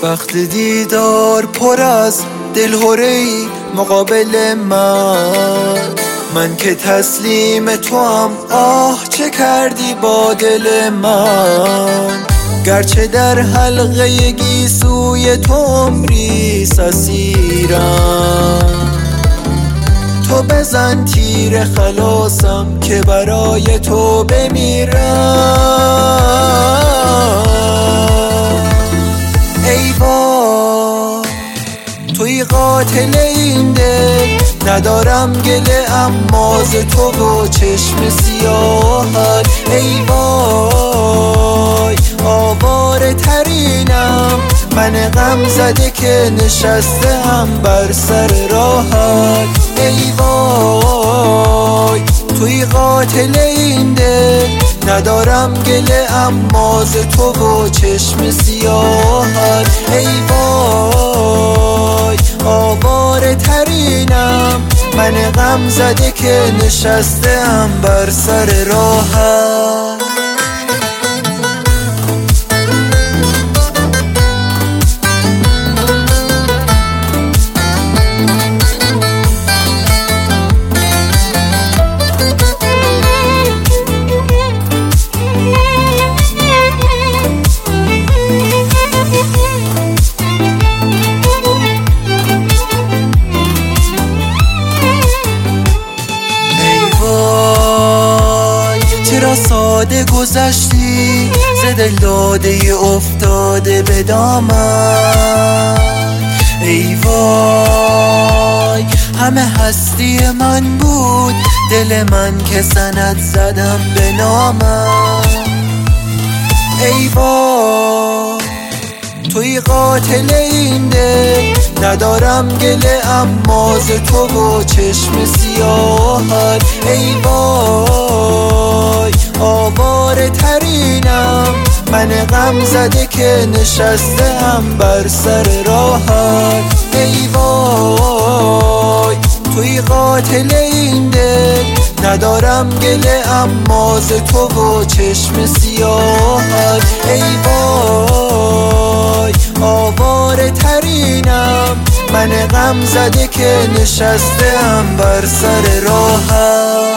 وقت دیدار پر از دلهره‌ای مقابل من که تسلیم تو هم، آه چه کردی با دل من. گرچه در حلقه گیسوی تو عمری اسیرم، تو بزن تیر خلاصم که برای تو بمیرم. ای وای توی قاتل این دل، ندارم گله اما ز تو و چشم سیاهت. ای وای آواره ترینم، من غم زده که نشستم بر سر راهت. ای وای توی قاتل این دل، ندارم گله اما ز تو و چشم سیاهت. ای وای آواره ترینم، من غم زده که نشستم بر سر راهت. چرا ساده گذشتی ز دل داده افتاده به دامن. ای وای همه هستی من بود، دل من که سند زدم به نامم. ای وای توی قاتل این دل، ندارم گله اما ز تو و چشم سیاهت. ای وای آواره ترینم، من غم زده که نشستم بر سر راهت. ای وای توی قاتل این دل، ندارم گله اما ز تو و چشم سیاهت. ای وای آواره ترینم، من غم زده که نشستم بر سر راهت.